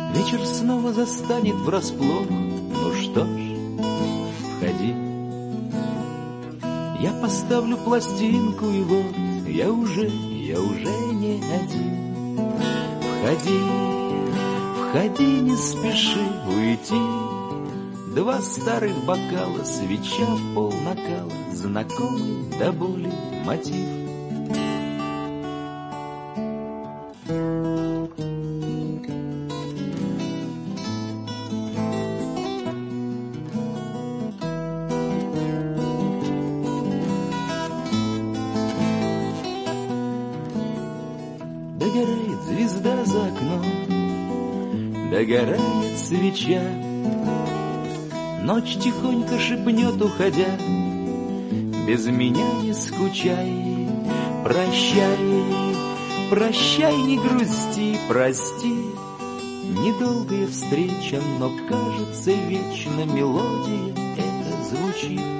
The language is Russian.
Вечер снова застанет врасплох. Ну что ж, входи. Я поставлю пластинку, и вот я уже не один. Входи, входи, не спеши уйти. Два старых бокала, свеча в пол накала, знакомый до боли мотив. Догорает звезда за окном, догорает свеча. Ночь тихонько шепнет, уходя: без меня не скучай. Прощай, прощай, не грусти, прости. Недолгая встреча, но кажется, вечно мелодия эта звучит.